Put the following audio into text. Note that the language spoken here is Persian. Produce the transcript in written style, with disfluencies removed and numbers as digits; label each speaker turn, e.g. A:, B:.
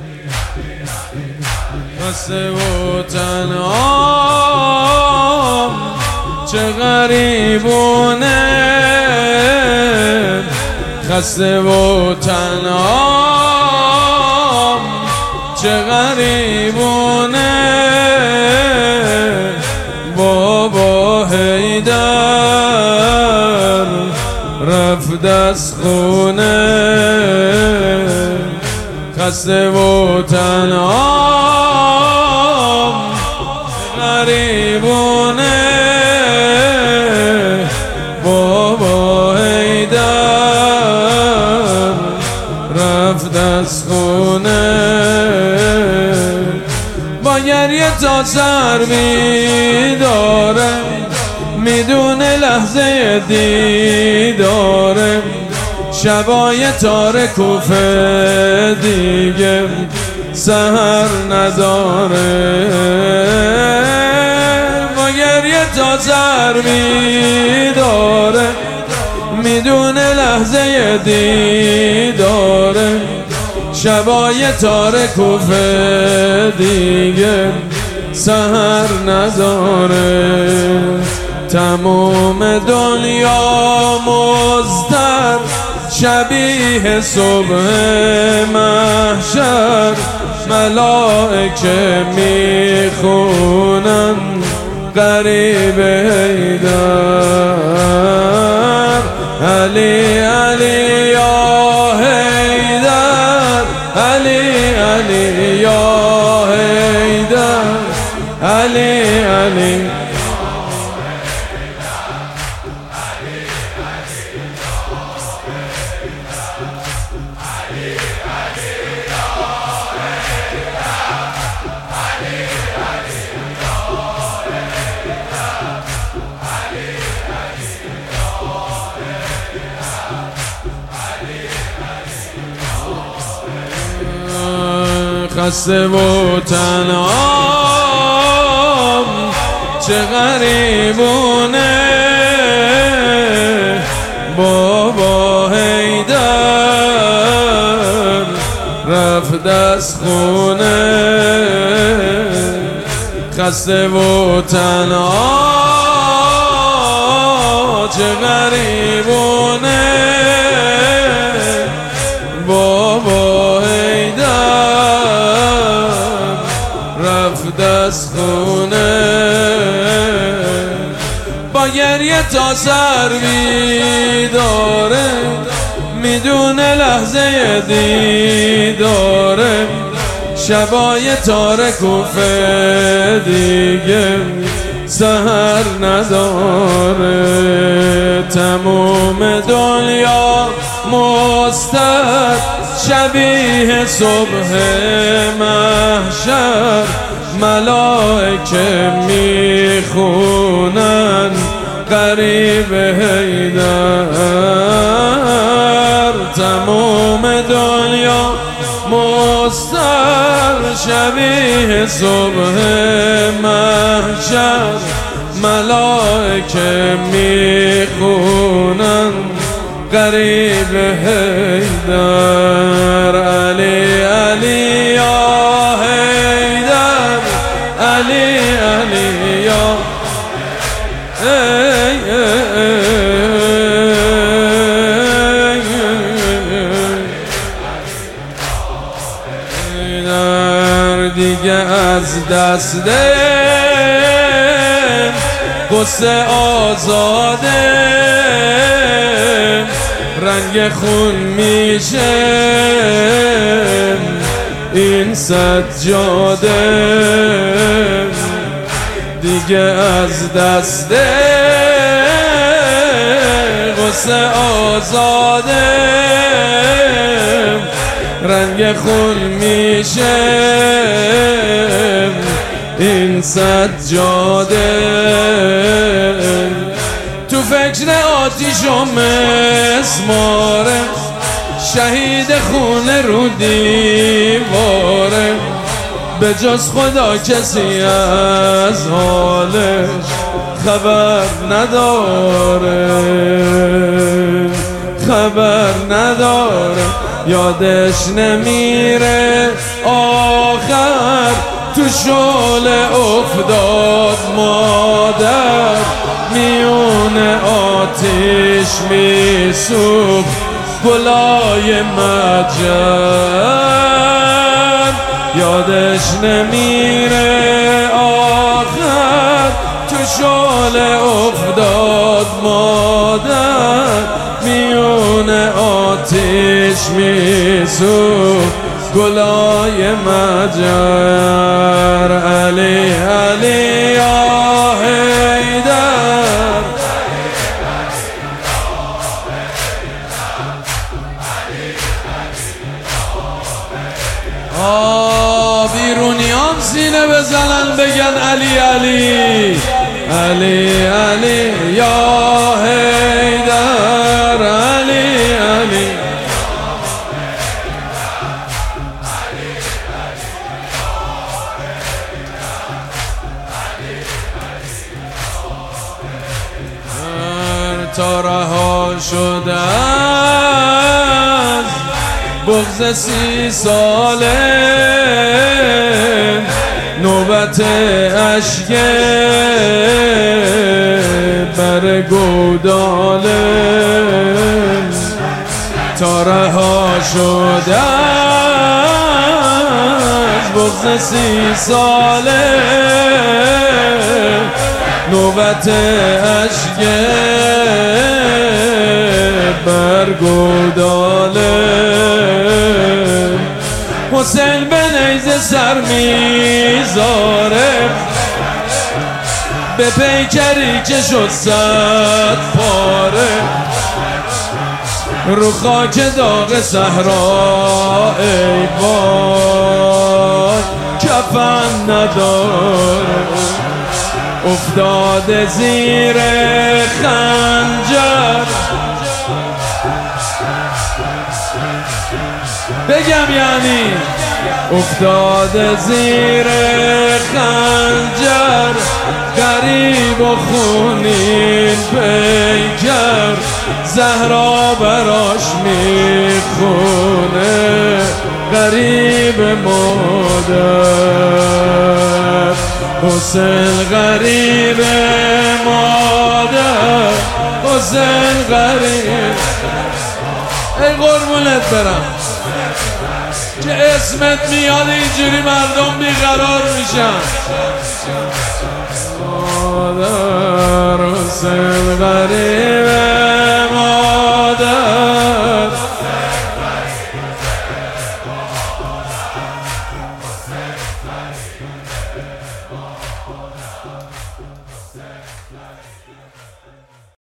A: خسته و تنهام چه غریبونه، خسته و تنهام چه غریبونه. بابا حیدر رفت از خونه، خسته و تنهام غریبونه. بابا حیدر رفت از خونه، با گریه تا سر میداره، میدونه لحظه دیداره. شبای تار کوفه دیگه سحر نداره، با گریه تا سر میداره، میدونه لحظه دیداره. شبای تار کوفه دیگه سحر نداره. تموم دنیا مضطر شبیه صبح محشر، ملائکه میخونن غریب حیدر. علی علی یا حیدر، علی علی یا حیدر، علی علی. خسته و تنهام چه غریبونه، بابا حیدر رفت از خونه، خسته و تنها چه غریبونه. بابا رفت از خونه، با گریه تا سر میداره، میدونه لحظه دیداره. شبای تار کوفه دیگه سحر نداره. تموم دنیا مضطر شبیه صبح محشر، ملائکه میخونن غریب حیدر. تموم دنیا مضطر شبیه صبح محشر، ملائکه میخونن غریب حیدر. علی علی یا حیدر، علی علی یا حیدر دیگه از دست قصه آزاده، رنگ خون میشه این سجاده. دیگه از دست قصه آزاده، رنگ خون میشه این سجاده. تو فکر آتیش و مسماره، شهید خونه رو دیواره. به جز خدا کسی از حالش خبر نداره، خبر نداره. یادش نمیره شعله افتاد مادر میون آتش میسوخت گلای مجر یادش نمیره آخر تو شعله افتاد مادر میون آتش میسوخت گلای مجر علی علی یا حیدر بیرونیان سینه بزنن بگن علی علی علی علی یا حیدر علی علی تا رها شده از بغض 30 ساله نوبت اشک بر گوداله تا رها شده از بغض 30 ساله نوبت اشک بر گوداله حسین به نیزه سر میذاره به پیکری که شد 100 پاره رو خاک داغ صحرا ای وای کفن نداره افتاده زیر خنجر بگم یعنی افتاده زیر خنجر غریب و خونین پیکر زهرا براش میخونه غریب مادر حسین غریب مادر حسین غریب ای قربونت برم که اسمت میاد اینجوری مردم بیقرار میشن مادر حسین غریب مادر